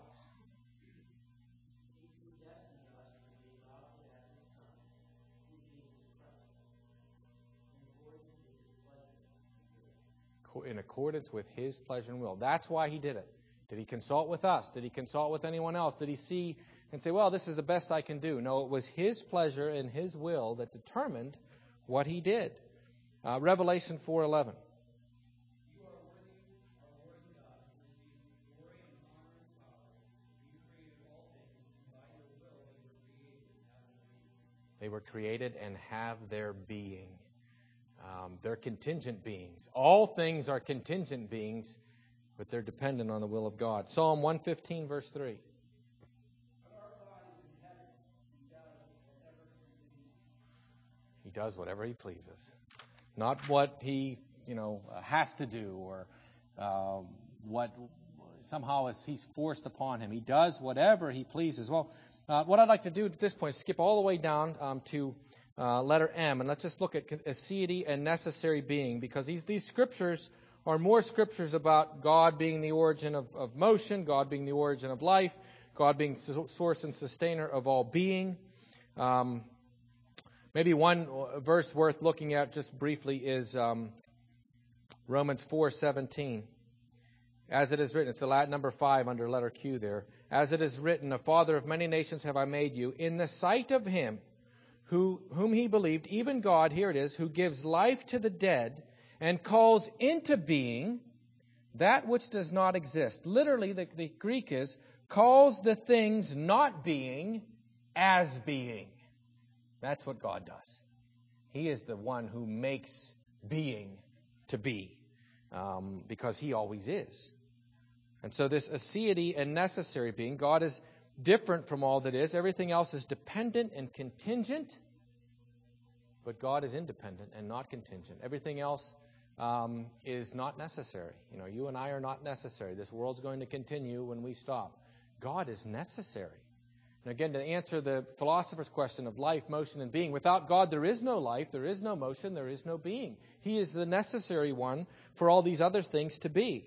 In accordance with His pleasure and will. That's why He did it. Did He consult with us? Did He consult with anyone else? Did He see and say, well, this is the best I can do? No, it was His pleasure and His will that determined what He did. Uh, Revelation four eleven. They were created and have their being. Um, they're contingent beings. All things are contingent beings, but they're dependent on the will of God. Psalm one fifteen, verse three. But our God is in heaven. He does whatever he pleases. He does whatever he pleases. Not what he, you know, has to do or uh, what somehow is he's forced upon him. He does whatever he pleases. Well, uh, what I'd like to do at this point is skip all the way down um, to uh, letter M, and let's just look at aseity and necessary being, because these, these scriptures are more scriptures about God being the origin of, of motion, God being the origin of life, God being source and sustainer of all being. Um, maybe one verse worth looking at just briefly is um, Romans four seventeen. As it is written, it's the Latin number five under letter Q there. As it is written, a father of many nations have I made you, in the sight of him who whom he believed, even God, here it is, who gives life to the dead and calls into being that which does not exist. Literally, the, the Greek is, calls the things not being as being. That's what God does. He is the one who makes being to be, um, because he always is. And so this aseity and necessary being, God is different from all that is. Everything else is dependent and contingent, but God is independent and not contingent. Everything else um, is not necessary. You know, you and I are not necessary. This world's going to continue when we stop. God is necessary. And again, to answer the philosopher's question of life, motion, and being, without God there is no life, there is no motion, there is no being. He is the necessary one for all these other things to be.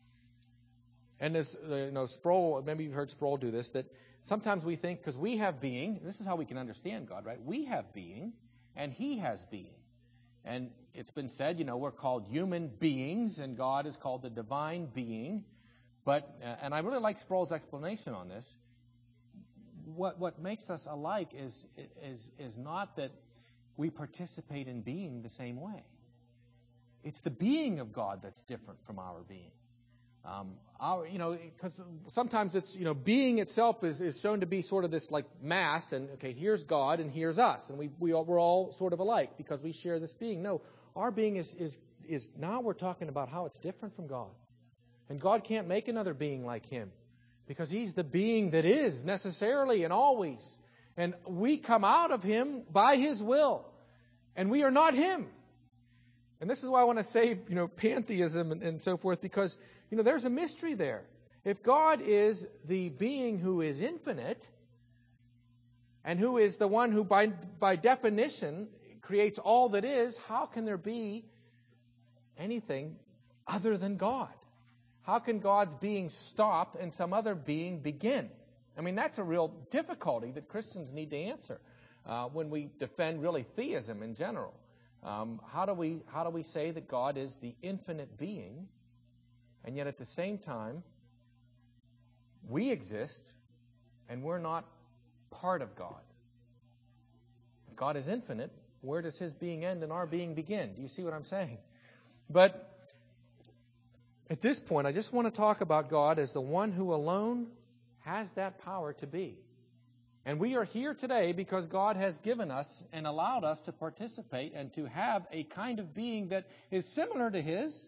And as you know, Sproul, maybe you've heard Sproul do this, that sometimes we think, because we have being, this is how we can understand God, right? We have being, and He has being. And it's been said, you know, we're called human beings, and God is called the divine being. But, and I really like Sproul's explanation on this. What what makes us alike is is is not that we participate in being the same way. It's the being of God that's different from our being. Um, our, you know, because sometimes it's, you know, being itself is, is shown to be sort of this like mass, and okay, here's God and here's us, and we we all, we're all sort of alike because we share this being. No, our being is is is now we're talking about how it's different from God, and God can't make another being like Him because He's the being that is necessarily and always, and we come out of Him by His will, and we are not Him. And this is why I want to say, you know, pantheism and, and so forth, because, you know, there's a mystery there. If God is the being who is infinite and who is the one who by, by definition creates all that is, how can there be anything other than God? How can God's being stop and some other being begin? I mean, that's a real difficulty that Christians need to answer uh, when we defend really theism in general. Um, how do we how do we say that God is the infinite being, and yet at the same time we exist and we're not part of God? If God is infinite, where does His being end and our being begin? Do you see what I'm saying? But at this point, I just want to talk about God as the one who alone has that power to be. And we are here today because God has given us and allowed us to participate and to have a kind of being that is similar to His,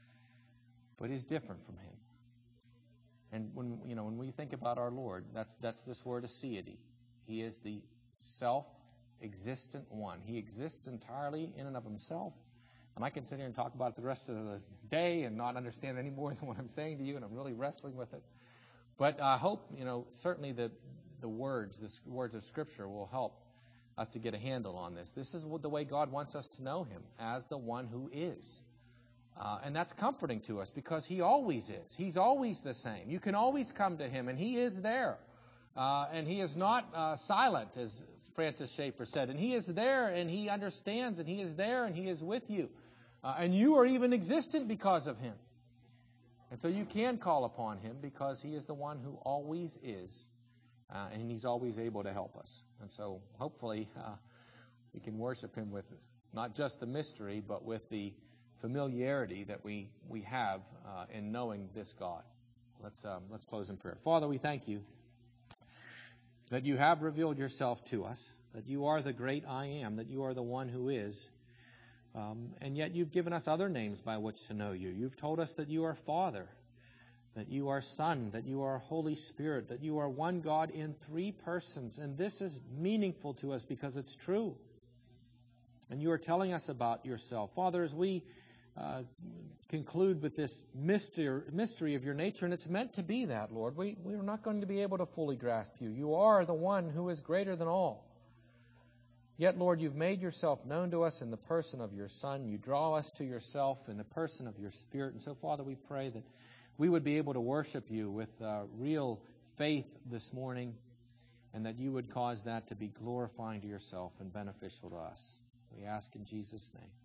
but is different from Him. And when you know when we think about our Lord, that's that's this word aseity. He is the self-existent one. He exists entirely in and of Himself. And I can sit here and talk about it the rest of the day and not understand any more than what I'm saying to you, and I'm really wrestling with it. But I hope, you know, certainly the the words, the words of Scripture will help us to get a handle on this. This is the way God wants us to know Him, as the one who is. Uh, and that's comforting to us because He always is. He's always the same. You can always come to Him, and He is there. Uh, and He is not uh, silent, as Francis Schaeffer said. And He is there, and He understands, and He is there, and He is with you. Uh, and you are even existent because of Him. And so you can call upon Him because He is the one who always is. Uh, and He's always able to help us. And so hopefully uh, we can worship Him with not just the mystery, but with the familiarity that we, we have uh, in knowing this God. Let's, um, let's close in prayer. Father, we thank You that you have revealed yourself to us, that you are the great I am, that you are the one who is. Um, and yet you've given us other names by which to know you. You've told us that you are Father, that you are Son, that you are Holy Spirit, that you are one God in three persons. And this is meaningful to us because it's true. And you are telling us about yourself. Father, as we uh, conclude with this mystery, mystery of your nature, and it's meant to be that, Lord, we, we are not going to be able to fully grasp you. You are the one who is greater than all. Yet, Lord, you've made yourself known to us in the person of your Son. You draw us to yourself in the person of your Spirit. And so, Father, we pray that we would be able to worship you with uh, real faith this morning, and that you would cause that to be glorifying to yourself and beneficial to us. We ask in Jesus' name.